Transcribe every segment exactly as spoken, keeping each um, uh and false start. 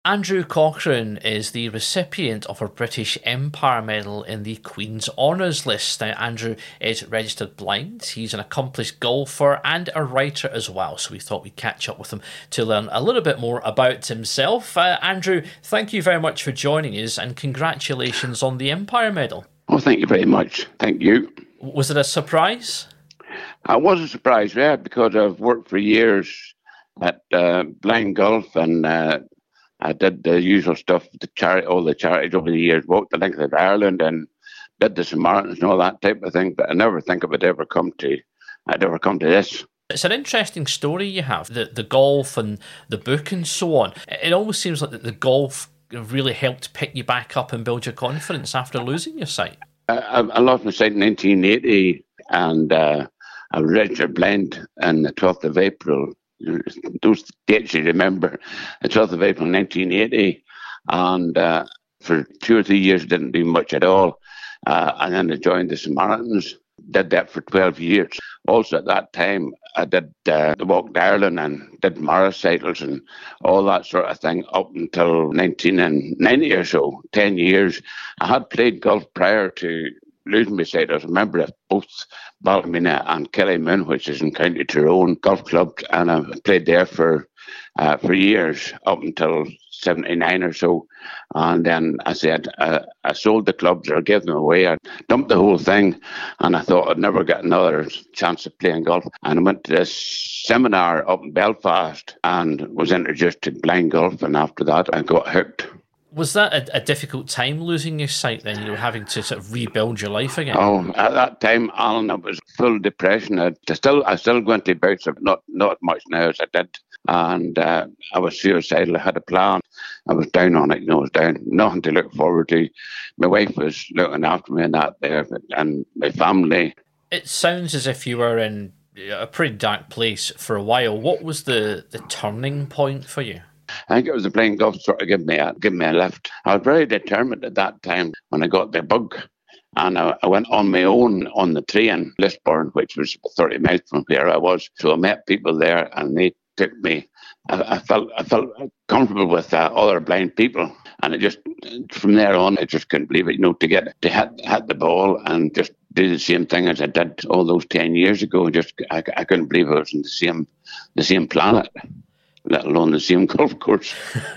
Andrew Cochrane is the recipient of a British Empire Medal in the Queen's Honours List. Now, Andrew is registered blind. He's an accomplished golfer and a writer as well, so we thought we'd catch up with him to learn a little bit more about himself. Uh, Andrew, thank you very much for joining us, and congratulations on the Empire Medal. Oh, thank you very much. Thank you. Was it a surprise? I was a surprise, yeah, because I've worked for years at uh, Blind Golf, and uh, I did the usual stuff, the charity, all the charities over the years, walked the length of Ireland and did the Samaritans and all that type of thing, but I never think it would ever come to, I'd ever come to this. It's an interesting story you have, the, the golf and the book and so on. It almost seems like the, the golf really helped pick you back up and build your confidence after losing your sight. I, I lost my sight in nineteen eighty, and uh, I was registered blind on the twelfth of April. Those dates you remember, the twelfth of April nineteen eighty, and uh, for two or three years I didn't do much at all, uh, and then I joined the Samaritans, did that for twelve years. Also at that time I did uh, the Walk to Ireland and did motorcycles and all that sort of thing up until nineteen ninety or so, ten years. I had played golf prior to losing my sight. I was a member of both Ballymena and Killymoon, which is in County Tyrone golf club, and I played there for uh, for years up until seventy-nine or so. And then I said uh, I sold the clubs or gave them away. I dumped the whole thing, and I thought I'd never get another chance of playing golf. And I went to this seminar up in Belfast and was introduced to blind golf, and after that I got hooked. Was that a, a difficult time losing your sight then? You were having to sort of rebuild your life again? Oh, at that time, Alan, I was full depression. I still, I still went to bouts, but not not much now as I did. And uh, I was suicidal. I had a plan. I was down on it, you know, I was down. Nothing to look forward to. My wife was looking after me and that there, and my family. It sounds as if you were in a pretty dark place for a while. What was the, the turning point for you? I think it was the playing golf sort of gave me a, give me a lift. I was very determined at that time when I got the bug. And I, I went on my own on the train, Lisburn, which was thirty miles from where I was. So I met people there and they took me. I, I felt I felt comfortable with uh, other blind people. And it just, from there on, I just couldn't believe it, you know, to get to hit, hit the ball and just do the same thing as I did all those ten years ago. Just I, I couldn't believe I was in the same the same planet, let alone the same golf course.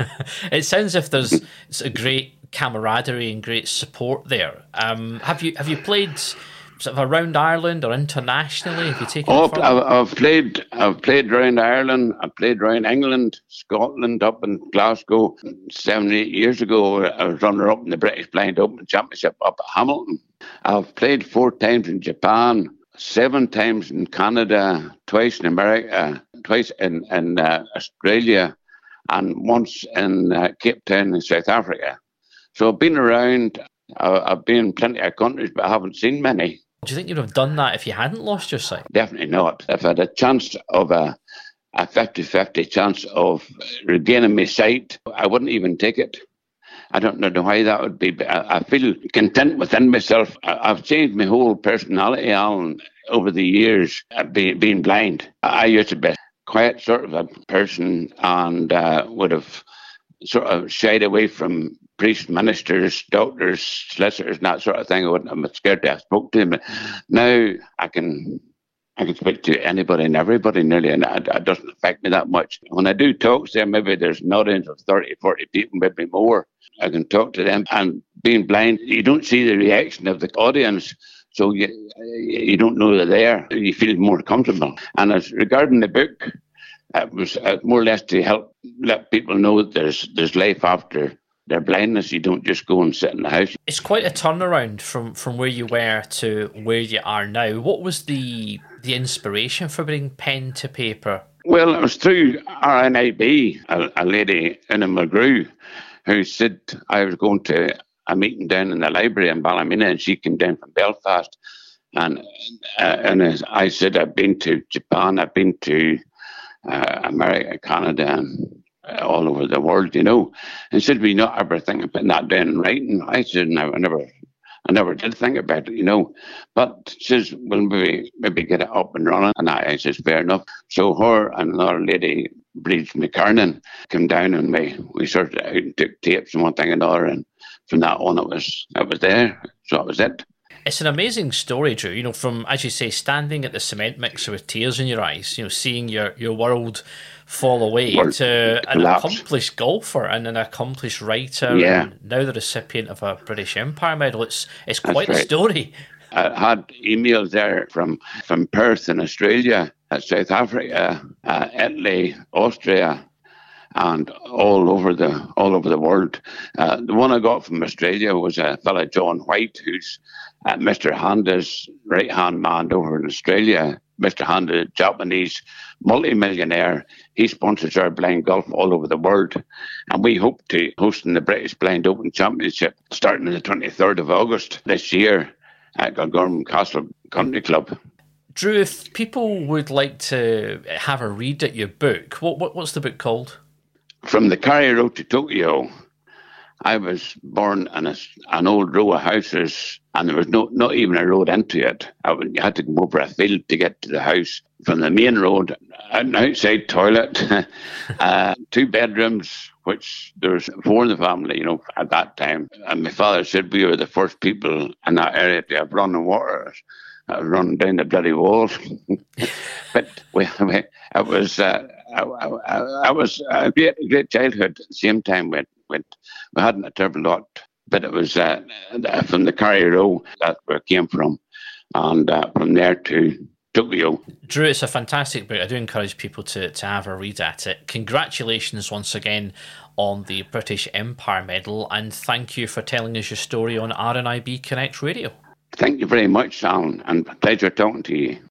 It sounds as if there's a great camaraderie and great support there. Um, have you have you played sort of around Ireland or internationally? Have you taken? Oh, it I've, I've played. I've played around Ireland. I played around England, Scotland, up in Glasgow. Seven, eight years ago, I was runner-up in the British Blind Open Championship up at Hamilton. I've played four times in Japan, seven times in Canada, twice in America, twice in, in uh, Australia, and once in uh, Cape Town in South Africa. So I've been around. I, I've been in plenty of countries, but I haven't seen many. Do you think you'd have done that if you hadn't lost your sight? Definitely not. If I had a chance of a a fifty-fifty chance of regaining my sight, I wouldn't even take it. I don't know why that would be, but I, I feel content within myself. I, I've changed my whole personality, Alan, over the years, uh, be, being blind. I used to be a quiet sort of a person and uh, would have sort of shied away from priests, ministers, doctors, solicitors, and that sort of thing. I wouldn't have been scared to have spoke to them. But now I can I can speak to anybody and everybody nearly, and it, it doesn't affect me that much. When I do talks there, maybe there's an audience of thirty, forty people, maybe more. I can talk to them. And being blind, you don't see the reaction of the audience, so you you don't know they're there. You feel more comfortable. And as regarding the book, it was uh, more or less to help let people know that there's there's life after their blindness. You don't just go and sit in the house. It's quite a turnaround from, from where you were to where you are now. What was the the inspiration for bringing pen to paper? Well, it was through R N I B, a, a lady, Una McGrew, who said I was going to a meeting down in the library in Ballymena, and she came down from Belfast. And, uh, and as I said, I've been to Japan, I've been to uh, America, Canada, and all over the world, you know. And said, we not ever think of putting that down in writing. I said, no, I never, I never did think about it, you know. But she says, well, maybe, maybe get it up and running. And I, I says, fair enough. So her and another lady Breeds McKernan came down and we, we sorted it out and took tapes and one thing and another, and from that on it was it was there. So that was it. It's an amazing story, Drew, you know, from, as you say, standing at the cement mixer with tears in your eyes, you know, seeing your, your world fall away, world to an collapse. Accomplished golfer and an accomplished writer, yeah. and now the recipient of a British Empire Medal. It's it's quite That's a right. story. I had emails there from, from Perth in Australia, uh, South Africa, uh, Italy, Austria, and all over the all over the world. Uh, the one I got from Australia was a fellow, John White, who's uh, Mister Honda's right-hand man over in Australia. Mister Honda, Japanese multi-millionaire, he sponsors our blind golf all over the world. And we hope to host in the British Blind Open Championship starting on the twenty-third of August this year at Gilgorm Castle Country Club. Drew, if people would like to have a read at your book, what, what what's the book called? From the Carry Road to Tokyo. I was born in a, an old row of houses, and there was no not even a road into it. I would, you had to go over a field to get to the house. From the main road, an outside toilet, uh, two bedrooms, which there was four in the family, you know, at that time. And my father said we were the first people in that area to have running water, uh, running down the bloody walls. But we, we, it was uh, I, I, I was a great, great childhood. At the same time, we we, we hadn't a terrible lot, but it was uh, from the Carry Row that's where it came from, and uh, from there to Tokyo. Drew, it's a fantastic book. I do encourage people to, to have a read at it. Congratulations once again on the British Empire Medal, and thank you for telling us your story on R N I B Connect Radio. Thank you very much, Alan, and pleasure talking to you.